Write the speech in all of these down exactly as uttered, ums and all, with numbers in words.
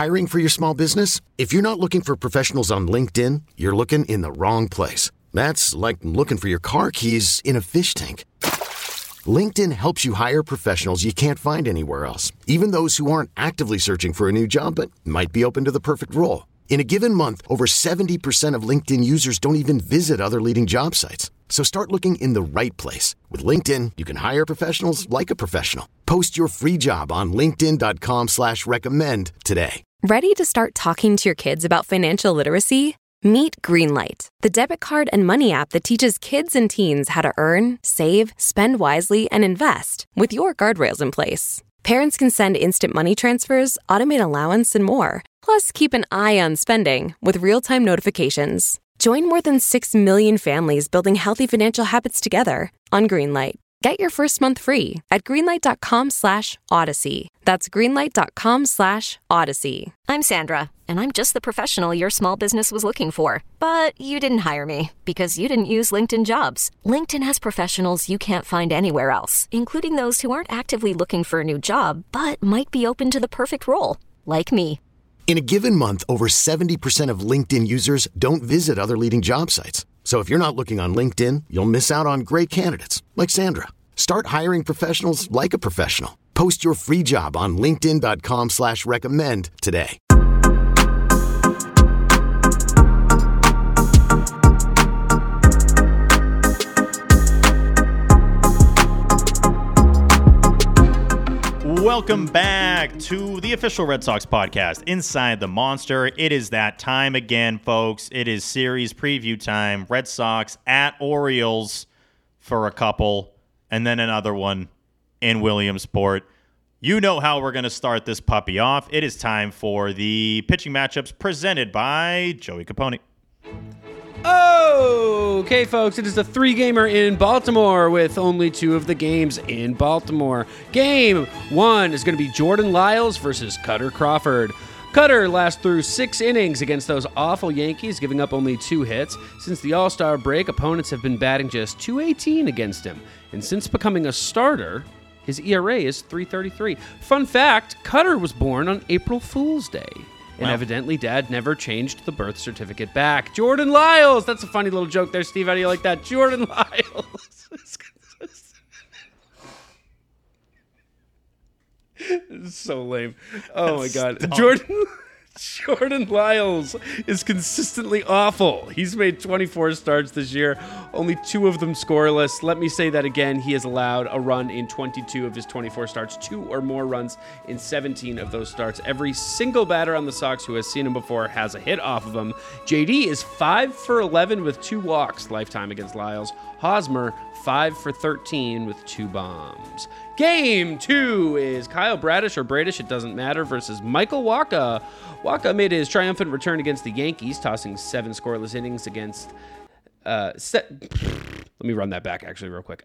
Hiring for your small business? If you're not looking for professionals on LinkedIn, you're looking in the wrong place. That's like looking for your car keys in a fish tank. LinkedIn helps you hire professionals you can't find anywhere else, even those who aren't actively searching for a new job but might be open to the perfect role. In a given month, over seventy percent of LinkedIn users don't even visit other leading job sites. So start looking in the right place. With LinkedIn, you can hire professionals like a professional. Post your free job on linkedin.com slash recommend today. Ready to start talking to your kids about financial literacy? Meet Greenlight, the debit card and money app that teaches kids and teens how to earn, save, spend wisely, and invest with your guardrails in place. Parents can send instant money transfers, automate allowance, and more. Plus, keep an eye on spending with real-time notifications. Join more than six million families building healthy financial habits together on Greenlight. Get your first month free at greenlight.com slash odyssey. That's greenlight.com slash odyssey. I'm Sandra, and I'm just the professional your small business was looking for. But you didn't hire me because you didn't use LinkedIn Jobs. LinkedIn has professionals you can't find anywhere else, including those who aren't actively looking for a new job, but might be open to the perfect role, like me. In a given month, over seventy percent of LinkedIn users don't visit other leading job sites. So if you're not looking on LinkedIn, you'll miss out on great candidates like Sandra. Start hiring professionals like a professional. Post your free job on linkedin.com slash recommend today. Welcome back to the official Red Sox podcast, Inside the Monster. It is that time again, folks. It is series preview time. Red Sox at Orioles for a couple, and then another one in Williamsport. You know how we're going to start this puppy off. It is time for the pitching matchups presented by Joey Capone. Okay, folks, it is a three-gamer in Baltimore with only two of the games in Baltimore. Game one is going to be Jordan Lyles versus Cutter Crawford. Cutter last through six innings against those awful Yankees, giving up only two hits. Since the All-Star break, opponents have been batting just two eighteen against him. And since becoming a starter, his E R A is three thirty-three. Fun fact, Cutter was born on April Fool's Day. And wow. Evidently, Dad never changed the birth certificate back. Jordan Lyles! That's a funny little joke there, Steve. How do you like that? Jordan Lyles. It's so lame. Oh, my God. Dumb. Jordan... Jordan Lyles is consistently awful. He's made twenty-four starts this year, only two of them scoreless. Let me say that again. He has allowed a run in twenty-two of his twenty-four starts, two or more runs in seventeen of those starts. Every single batter on the Sox who has seen him before has a hit off of him. J D is five for eleven with two walks lifetime against Lyles. Hosmer, five for thirteen with two bombs. Game two is Kyle Bradish or Bradish, it doesn't matter, versus Michael Wacha. Wacha made his triumphant return against the Yankees, tossing seven scoreless innings against... Uh, se- Let me run that back, actually, real quick.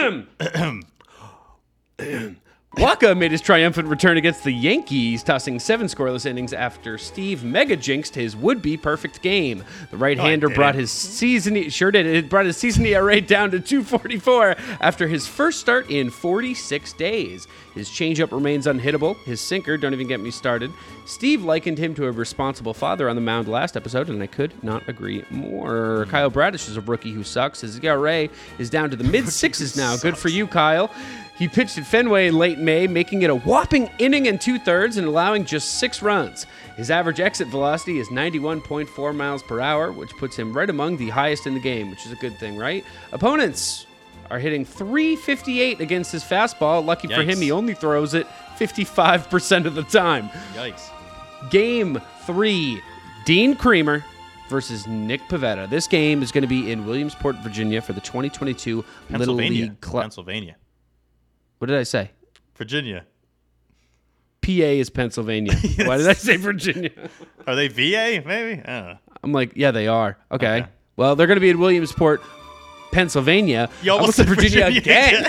Wacha made his triumphant return against the Yankees, tossing seven scoreless innings after Steve mega jinxed his would-be perfect game. The right-hander no, brought his season sure did it brought his season E R A down to two forty-four after his first start in forty-six days. His changeup remains unhittable. His sinker, don't even get me started. Steve likened him to a responsible father on the mound last episode, and I could not agree more. Kyle Bradish is a rookie who sucks. His E R A is down to the mid-sixes now. Good for you, Kyle. He pitched at Fenway in late May, making it a whopping inning and two-thirds and allowing just six runs. His average exit velocity is ninety-one point four miles per hour, which puts him right among the highest in the game, which is a good thing, right? Opponents are hitting three fifty-eight against his fastball. Lucky Yikes. For him, he only throws it fifty-five percent of the time. Yikes. Game three, Dean Kremer versus Nick Pivetta. This game is going to be in Williamsport, Virginia for the twenty twenty-two Little League Club. Pennsylvania. What did I say? Virginia. P A is Pennsylvania. Yes. Why did I say Virginia? Are they V A, maybe? I don't know. I'm like, yeah, they are. Okay. Okay. Well, they're going to be in Williamsport, Pennsylvania. You almost said Virginia, Virginia again.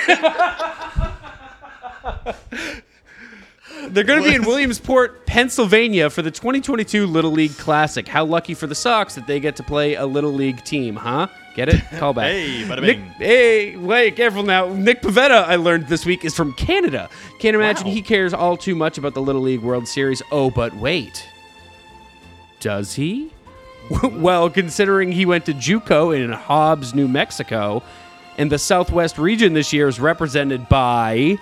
They're going to be in Williamsport, Pennsylvania for the twenty twenty-two Little League Classic. How lucky for the Sox that they get to play a Little League team, huh? Get it? Call back. Hey, bada Nick, bing. hey, wait, careful now. Nick Pivetta, I learned this week, is from Canada. Can't imagine Wow. he cares all too much about the Little League World Series. Oh, but wait. Does he? Well, considering he went to JUCO in Hobbs, New Mexico, and the Southwest region this year is represented by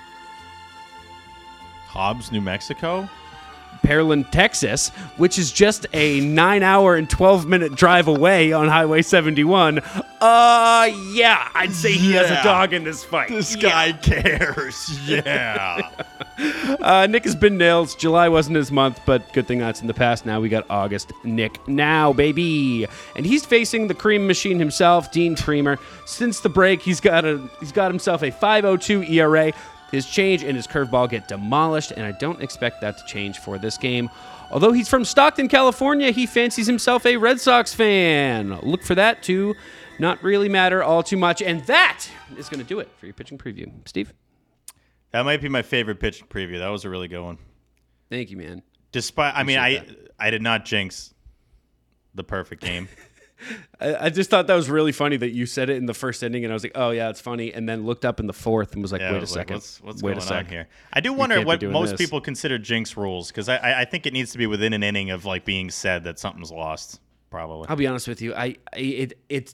Hobbs, New Mexico? Pearland, Texas, which is just a nine hour and twelve minute drive away on Highway seventy-one. Uh, yeah, I'd say he yeah. has a dog in this fight. This yeah. guy cares. Yeah. uh, Nick has been nails. July wasn't his month, but good thing that's in the past. Now we got August. Nick now, baby. And he's facing the cream machine himself, Dean Creamer. Since the break, he's got a he's got himself a five oh two E R A. His change and his curveball get demolished, and I don't expect that to change for this game. Although he's from Stockton, California, he fancies himself a Red Sox fan. Look for that to not really matter all too much, and that is going to do it for your pitching preview. Steve? That might be my favorite pitching preview. That was a really good one. Thank you, man. Despite, I mean, I that. I did not jinx the perfect game. I, I just thought that was really funny that you said it in the first inning, and I was like, "Oh yeah, it's funny." And then looked up in the fourth and was like, yeah, "Wait was a like, second, what's, what's wait going a sec. on here?" I do wonder what most this. people consider jinx rules, because I I think it needs to be within an inning of like being said that something's lost. Probably. I'll be honest with you. I, I it it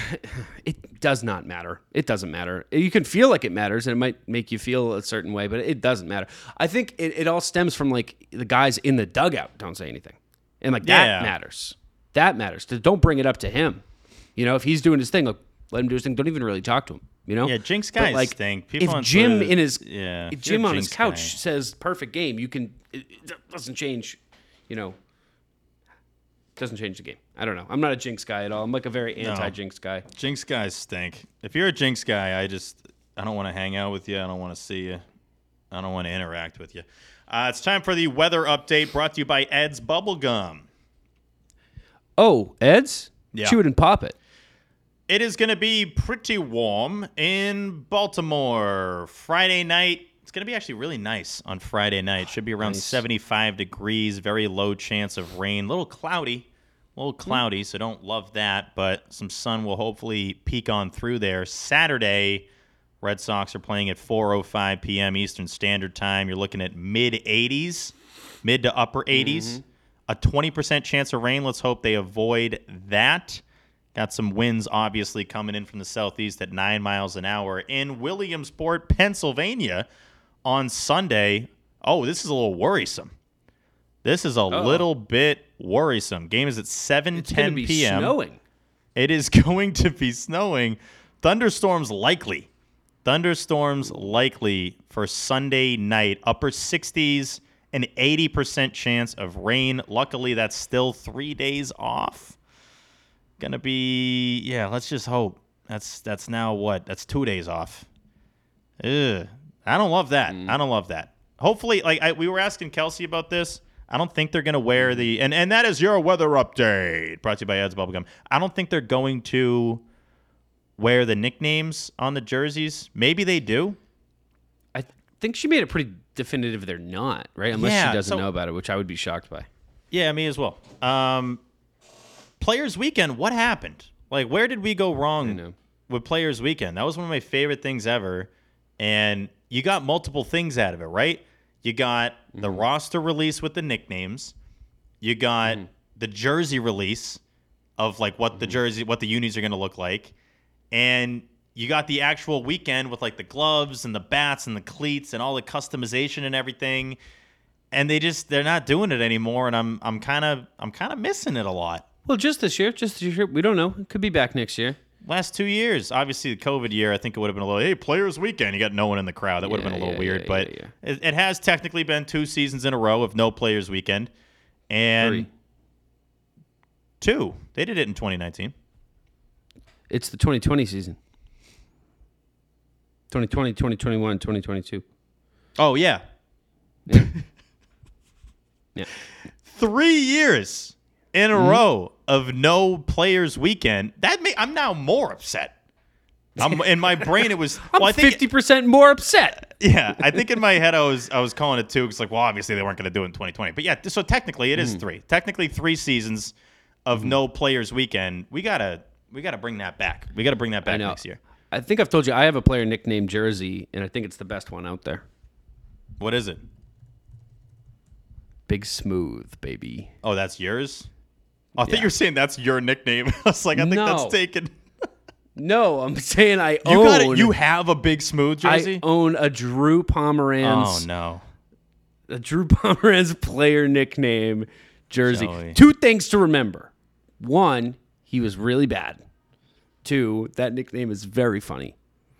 it does not matter. It doesn't matter. You can feel like it matters, and it might make you feel a certain way, but it doesn't matter. I think it, it all stems from like the guys in the dugout don't say anything, and like that yeah. matters. That matters. Don't bring it up to him. You know, if he's doing his thing, like, let him do his thing. Don't even really talk to him. You know? Yeah, jinx guys like, stink. People if Jim the, in his yeah, if Jim on his couch guy. says perfect game, you can it, it doesn't change. You know, doesn't change the game. I don't know. I'm not a jinx guy at all. I'm like a very anti-jinx guy. Jinx guys stink. If you're a jinx guy, I just I don't want to hang out with you. I don't want to see you. I don't want to interact with you. Uh, it's time for the weather update, brought to you by Ed's Bubblegum. Oh, Ed's? Yeah. Chew it and pop it. It is going to be pretty warm in Baltimore. Friday night, it's going to be actually really nice on Friday night. Should be around nice. seventy-five degrees, very low chance of rain. A little cloudy, a little cloudy, so don't love that, but some sun will hopefully peek on through there. Saturday, Red Sox are playing at four oh five p.m. Eastern Standard Time. You're looking at mid-eighties, mid to upper eighties. Mm-hmm. A twenty percent chance of rain. Let's hope they avoid that. Got some winds, obviously, coming in from the southeast at nine miles an hour. In Williamsport, Pennsylvania, on Sunday. Oh, this is a little worrisome. This is a Uh-oh. little bit worrisome. Game is at seven ten p.m. It's going to be snowing. It is going to be snowing. Thunderstorms likely. Thunderstorms likely for Sunday night. Upper sixties, an eighty percent chance of rain. Luckily, that's still three days off. Gonna be, yeah, let's just hope. That's that's now what? That's two days off. Ugh. I don't love that. Mm. I don't love that. Hopefully, like I, we were asking Kelsey about this. I don't think they're going to wear the, and, and that is your weather update, brought to you by Ed's Bubblegum. I don't think they're going to wear the nicknames on the jerseys. Maybe they do. I think she made it pretty definitive they're not, right? Unless yeah, she doesn't so, know about it, which I would be shocked by. Yeah, me as well. Um, Players Weekend, what happened? Like, where did we go wrong with Players Weekend? That was one of my favorite things ever, and you got multiple things out of it, right? You got mm-hmm. the roster release with the nicknames. You got mm-hmm. the jersey release of like what mm-hmm. the jersey, what the unis are going to look like, and you got the actual weekend with like the gloves and the bats and the cleats and all the customization and everything. And they just they're not doing it anymore, and I'm I'm kind of I'm kind of missing it a lot. Well, just this year, just this year. We don't know. It could be back next year. Last two years. Obviously, the COVID year, I think it would have been a little, hey, Players Weekend. You got no one in the crowd. That would have yeah, been a little yeah, weird. yeah, but yeah, yeah. It, it has technically been two seasons in a row of no Players Weekend. And Three. two. They did it in twenty nineteen. It's the twenty twenty season. twenty twenty, twenty twenty-one, twenty twenty-two. Oh, yeah. Yeah. yeah. Three years in a mm-hmm. row of no Players Weekend. That may, I'm now more upset. I'm, in my brain, it was. I'm well, I think fifty percent more upset. Yeah, I think in my head I was I was calling it two because like, well, obviously they weren't going to do it in twenty twenty. But yeah, so technically it is mm. three. Technically three seasons of mm. no Players Weekend. We gotta we gotta bring that back. We gotta bring that back next year. I think I've told you I have a player nicknamed Jersey, and I think it's the best one out there. What is it? Big Smooth, baby. Oh, that's yours? Oh, I Yeah. thought you were saying that's your nickname. I was like, I think No. that's taken. No, I'm saying I You own. got it. You have a Big Smooth jersey? I own a Drew Pomeranz. Oh, no. A Drew Pomeranz player nickname jersey. Joey. Two things to remember. One, he was really bad. Two, that nickname is very funny.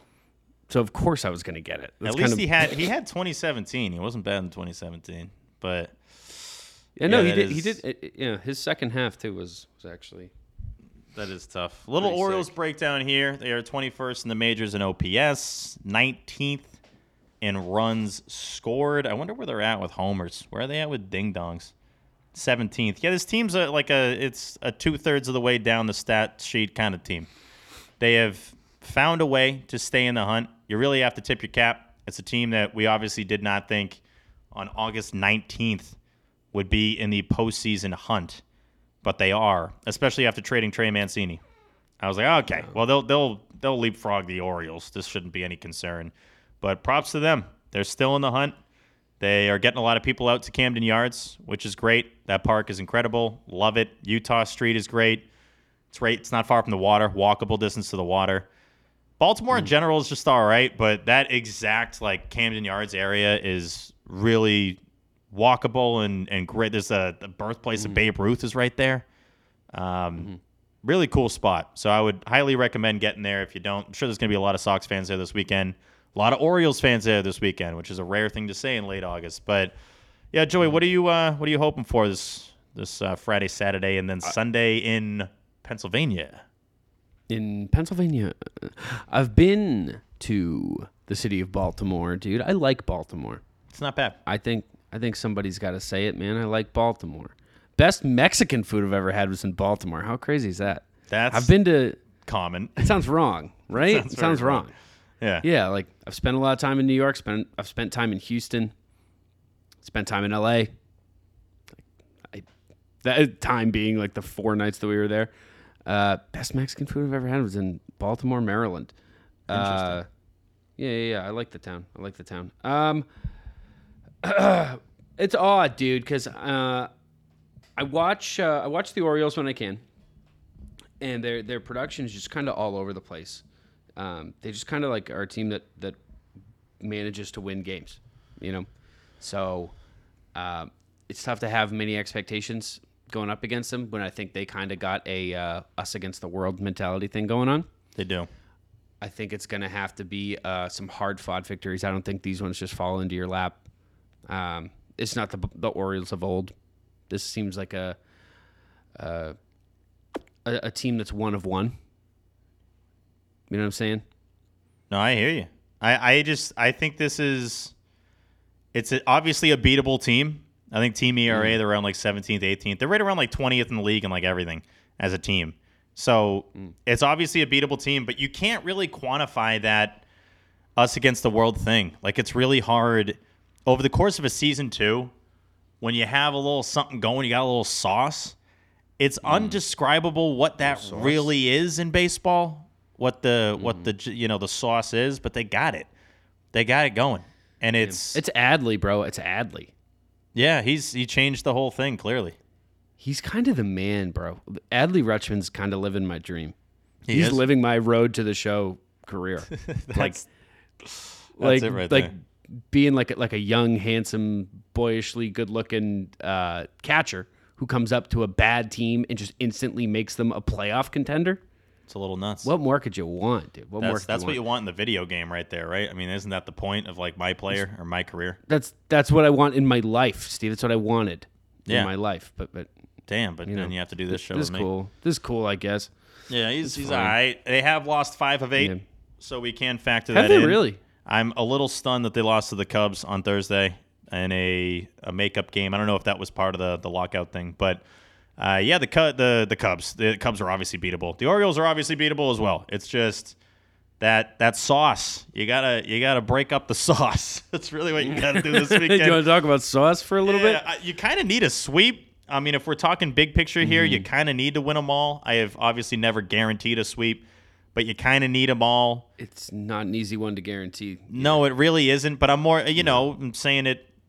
So of course I was going to get it. That's At least kind of, he had he had twenty seventeen. He wasn't bad in twenty seventeen, but Yeah, no, yeah, he that did. He is- did. uh, Yeah, his second half too was was actually. that is tough. Little Pretty Orioles sick. breakdown here. They are twenty-first in the majors in O P S, nineteenth in runs scored. I wonder where they're at with homers. Where are they at with ding dongs? seventeenth. Yeah, this team's a, like a it's a two thirds of the way down the stat sheet kind of team. They have found a way to stay in the hunt. You really have to tip your cap. It's a team that we obviously did not think on August nineteenth would be in the postseason hunt, but they are, especially after trading Trey Mancini. I was like, okay, well they'll they'll they'll leapfrog the Orioles. This shouldn't be any concern. But props to them. They're still in the hunt. They are getting a lot of people out to Camden Yards, which is great. That park is incredible. Love it. Utah Street is great. It's right. It's not far from the water. Walkable distance to the water. Baltimore in general is just all right, but that exact like Camden Yards area is really walkable and, and great. There's a the birthplace of Babe Ruth is right there. Um, Really cool spot. So I would highly recommend getting there if you don't. I'm sure there's going to be a lot of Sox fans there this weekend. A lot of Orioles fans there this weekend, which is a rare thing to say in late August. But yeah, Joey, what are you uh, what are you hoping for this this uh, Friday, Saturday, and then Sunday in Pennsylvania? In Pennsylvania, I've been to the city of Baltimore, dude. I like Baltimore. It's not bad. I think I think somebody's got to say it, man. I like Baltimore. Best Mexican food I've ever had was in Baltimore. How crazy is that? That's I've been to. common. It sounds wrong, right? Sounds it sounds very wrong. wrong. Yeah. Yeah, like I've spent a lot of time in New York. Spent I've spent time in Houston. Spent time in L A. I, that time being like the four nights that we were there. Uh, best Mexican food I've ever had was in Baltimore, Maryland. Uh, yeah, yeah, yeah. I like the town. I like the town. Um, it's odd, dude, because uh, I watch uh, I watch the Orioles when I can, and their their production is just kind of all over the place. Um, they just kind of like are a team that that manages to win games, you know. So um, it's tough to have many expectations going up against them when I think they kind of got a uh, us against the world mentality thing going on. They do. I think it's going to have to be uh, some hard-fought victories. I don't think these ones just fall into your lap. Um, it's not the the Orioles of old. This seems like a uh, a, a team that's one of one. You know what I'm saying? No, I hear you. I, I just I think this is it's a, obviously a beatable team. I think team E R A, they're around like seventeenth, eighteenth. They're right around like twentieth in the league and like everything as a team. So mm. it's obviously a beatable team, but you can't really quantify that us against the world thing. Like it's really hard over the course of a season two, when you have a little something going, you got a little sauce. It's mm. undescribable what that really is in baseball. What the mm. what the you know the sauce is, but they got it. They got it going, and it's it's Adley, bro. It's Adley. Yeah, he's he changed the whole thing clearly. He's kind of the man, bro. Adley Rutschman's kind of living my dream. He He's is? living my road to the show career. that's, like, that's like, it right like there. being like like a young, handsome, boyishly good-looking uh, catcher who comes up to a bad team and just instantly makes them a playoff contender. It's a little nuts. What more could you want, dude? What more? That's, could that's you what you want? want in the video game right there, right? I mean, isn't that the point of like my player or my career? That's that's what I want in my life, Steve. That's what I wanted Yeah. in my life. But but Damn, but you then know, you have to do this show this is with me. cool. This is cool, I guess. Yeah, he's he's fine. all right. They have lost five of eight, Yeah. so we can factor Have that they in. really? I'm a little stunned that they lost to the Cubs on Thursday in a, a makeup game. I don't know if that was part of the, the lockout thing, but uh, yeah, the Cu- the the Cubs. The Cubs are obviously beatable. The Orioles are obviously beatable as well. It's just that that sauce. You gotta you gotta break up the sauce. That's really what you gotta do this weekend. Do you want to talk about sauce for a little Yeah, bit? I- you kind of need a sweep. I mean, if we're talking big picture here, you kind of need to win them all. I have obviously never guaranteed a sweep, but you kind of need them all. It's not an easy one to guarantee. No, it really isn't. But I'm more, you know, I'm saying it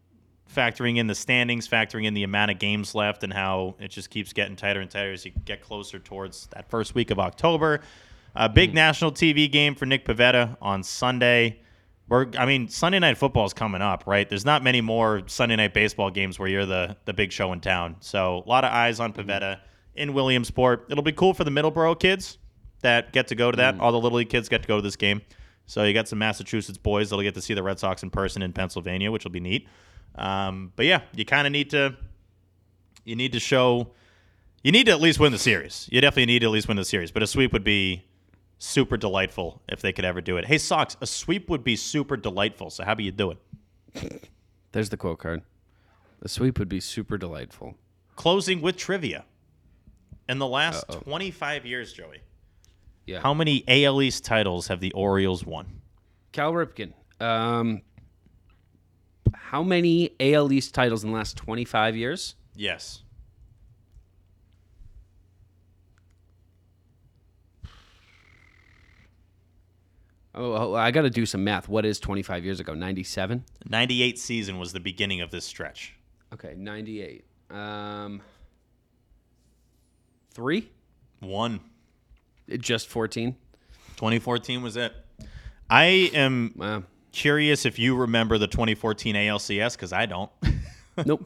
factoring in the standings, factoring in the amount of games left and how it just keeps getting tighter and tighter as you get closer towards that first week of October. A big mm. national T V game for Nick Pivetta on Sunday. We're, I mean, Sunday Night Football is coming up, right? There's not many more Sunday Night Baseball games where you're the, the big show in town. So a lot of eyes on Pivetta in Williamsport. It'll be cool for the Middleborough kids that get to go to that. Mm. All the Little League kids get to go to this game. So you got some Massachusetts boys that'll get to see the Red Sox in person in Pennsylvania, which will be neat. Um, but yeah, you kind of need to you need to show you need to at least win the series. You definitely need to at least win the series. But a sweep would be super delightful if they could ever do it. Hey, Sox, a sweep would be super delightful. So how do you do it? There's the quote card. A sweep would be super delightful. Closing with trivia. In the last Uh-oh. twenty-five years, Joey, yeah. how many A L East titles have the Orioles won? Cal Ripken. Um, how many A L East titles in the last twenty-five years? Yes. Oh, I got to do some math. What is twenty-five years ago? ninety-seven? ninety-eight season was the beginning of this stretch. Okay, ninety-eight. Um, three? One. Just fourteen? twenty fourteen was it. I am wow. curious if you remember the twenty fourteen A L C S, because I don't. Nope.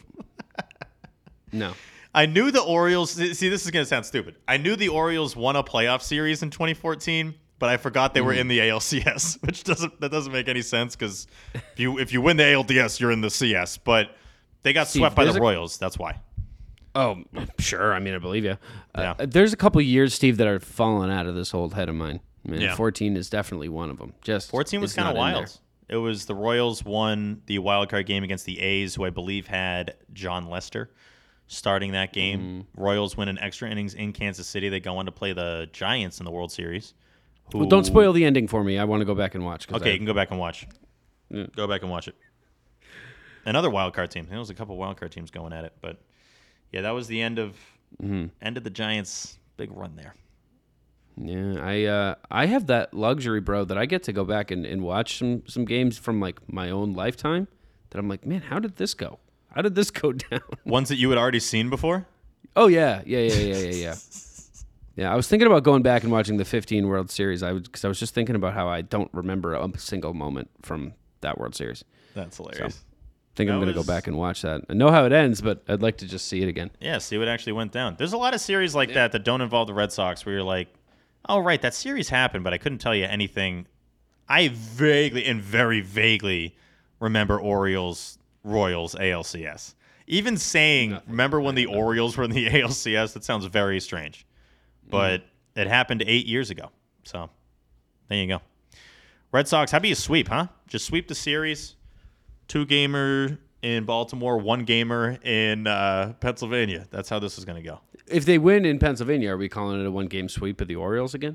No. I knew the Orioles. See, this is going to sound stupid. I knew the Orioles won a playoff series in twenty fourteen, but I forgot they were in the A L C S, which doesn't that doesn't make any sense because if you if you win the A L D S, you're in the C S. But they got Steve, swept by the a- Royals. That's why. Oh, sure. I mean, I believe you. Yeah. Uh, there's a couple years, Steve, that are falling out of this old head of mine. I mean, Yeah. fourteen is definitely one of them. Just fourteen was it's kind of not in wild. It was the Royals won the wild card game against the A's, who I believe had John Lester starting that game. Mm-hmm. Royals win in extra innings in Kansas City. They go on to play the Giants in the World Series. Who... Well, don't spoil the ending for me. I want to go back and watch. Okay, I... you can go back and watch. Yeah. Go back and watch it. Another wild card team. There was a couple wild card teams going at it, but yeah, that was the end of mm-hmm. end of the Giants' big run there. Yeah, I uh, I have that luxury, bro, that I get to go back and, and watch some, some games from like my own lifetime. That I'm like, man, how did this go? How did this go down? Ones that you had already seen before? Oh yeah, yeah, yeah, yeah, yeah, yeah. Yeah, I was thinking about going back and watching the fifteen World Series. I would because I was just thinking about how I don't remember a single moment from that World Series. That's hilarious. So, I think That I'm going to was- go back and watch that. I know how it ends, but I'd like to just see it again. Yeah, see what actually went down. There's a lot of series like that that don't involve the Red Sox where you're like, oh, right, that series happened, but I couldn't tell you anything. I vaguely and very vaguely remember Orioles, Royals, A L C S. Even saying, Nothing. remember when the Orioles were in the A L C S? That sounds very strange. But mm. it happened eight years ago. So there you go. Red Sox, how about you sweep, huh? Just sweep the series. Two-gamer in Baltimore, one-gamer in uh, Pennsylvania. That's how this is going to go. If they win in Pennsylvania, are we calling it a one-game sweep of the Orioles again?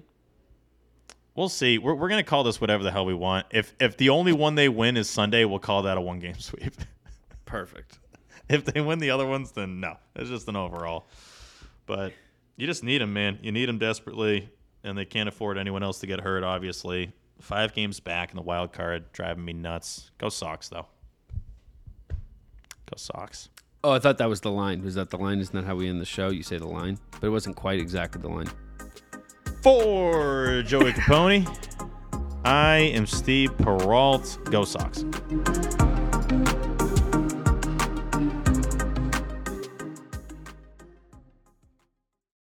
We'll see. We're we're going to call this whatever the hell we want. If if the only one they win is Sunday, we'll call that a one-game sweep. Perfect. If they win the other ones, then no. It's just an overall. But you just need them, man. You need them desperately, and they can't afford anyone else to get hurt, obviously. Five games back in the wild card, driving me nuts. Go Sox, though. Go Sox. Oh, I thought that was the line. Was that the line? Isn't that how we end the show? You say the line, but it wasn't quite exactly the line. For Joey Capone, I am Steve Peralt. Go Sox.